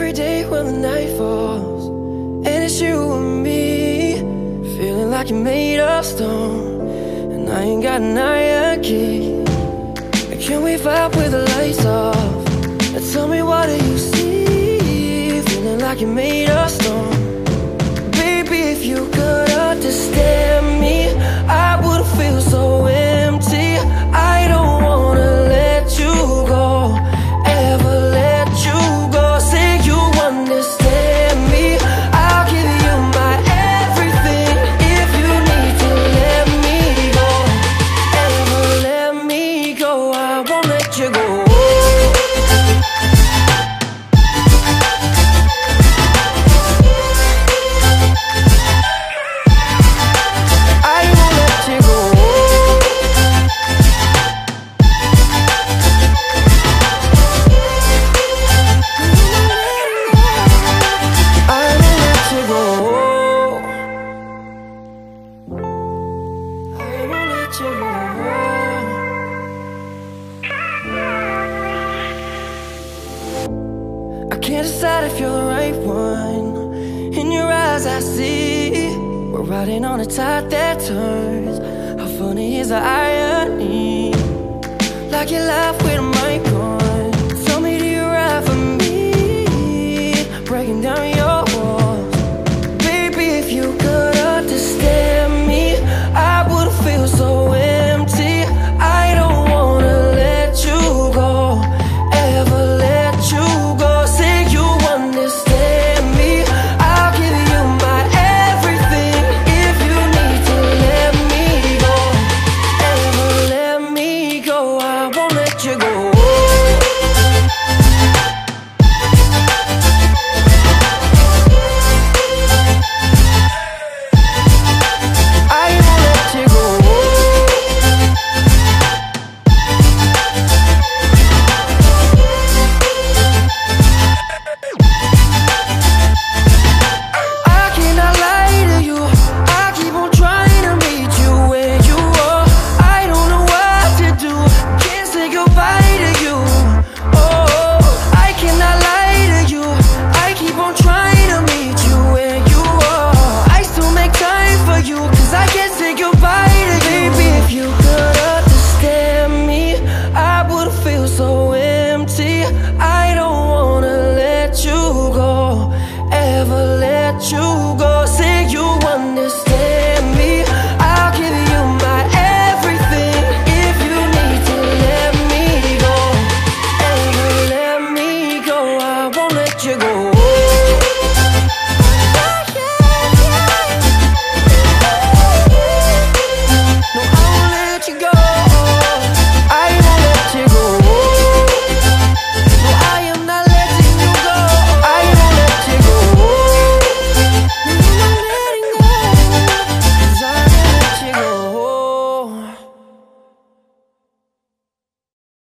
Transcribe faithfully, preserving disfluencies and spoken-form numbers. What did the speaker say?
every day when the night falls, and it's you and me, feeling like you're made of stone, and I ain't got an iron key. Can we vibe with the lights off? And tell me, what do you see? Feeling like you're made of stone. Baby, if you could understand me, I would feel so empty. I don't wanna let you go, ever let you go. Say you understand me, I'll give you my everything. If you need to let me go, ever let me go, I won't let you go. I can't decide if you're the right one. In your eyes I see we're riding on a tide that turns. How funny is the irony? Like your life with a mic on. Tell me, do you ride for me? Breaking down your